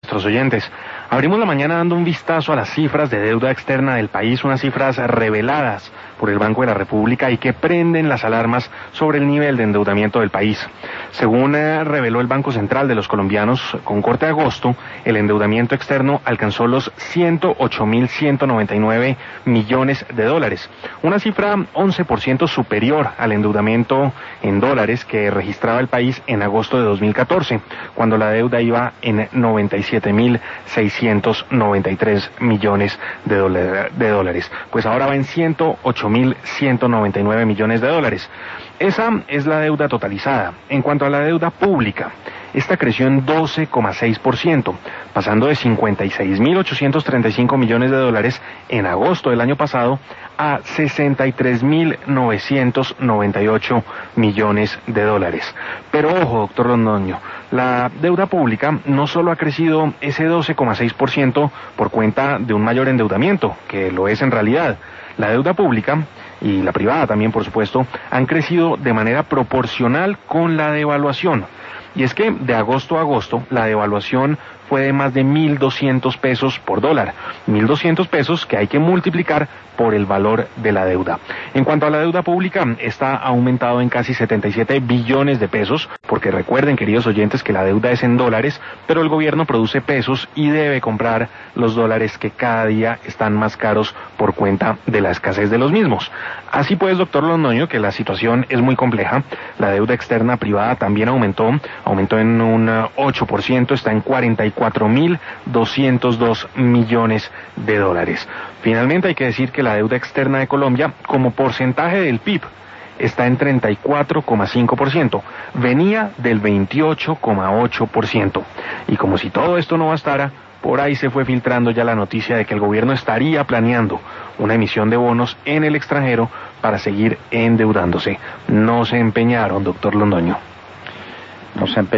nuestros oyentes. Abrimos la mañana dando un vistazo a las cifras de deuda externa del país, unas cifras reveladas por el Banco de la República y que prenden las alarmas sobre el nivel de endeudamiento del país. Según reveló el Banco Central de los colombianos, con corte de agosto, el endeudamiento externo alcanzó los 108.199 millones de dólares, una cifra 11% superior al endeudamiento en dólares que registraba el país en agosto de 2014, cuando la deuda iba en 97.693 millones de dólares. Pues ahora va en 108.199 millones de dólares. Esa es la deuda totalizada. En cuanto a la deuda pública, esta creció en 12,6%, pasando de 56.835 millones de dólares en agosto del año pasado a 63.998 millones de dólares. Pero ojo, doctor Londoño, la deuda pública no solo ha crecido ese 12,6% por cuenta de un mayor endeudamiento, que lo es en realidad. La deuda pública y la privada también, por supuesto, han crecido de manera proporcional con la devaluación. Y es que de agosto a agosto la devaluación fue de más de 1.200 pesos por dólar. 1.200 pesos que hay que multiplicar por el valor de la deuda. En cuanto a la deuda pública, esta ha aumentado en casi 77 billones de pesos, porque recuerden, queridos oyentes, que la deuda es en dólares, pero el gobierno produce pesos y debe comprar los dólares que cada día están más caros por cuenta de la escasez de los mismos. Así pues, doctor Londoño, que la situación es muy compleja. La deuda externa privada también aumentó en un 8%, está en 44.202 millones de dólares. Finalmente hay que decir que la deuda externa de Colombia, como porcentaje del PIB, está en 34,5%, venía del 28,8%. Y como si todo esto no bastara, por ahí se fue filtrando ya la noticia de que el gobierno estaría planeando una emisión de bonos en el extranjero para seguir endeudándose. No se empeñaron, doctor Londoño. No se empeñaron.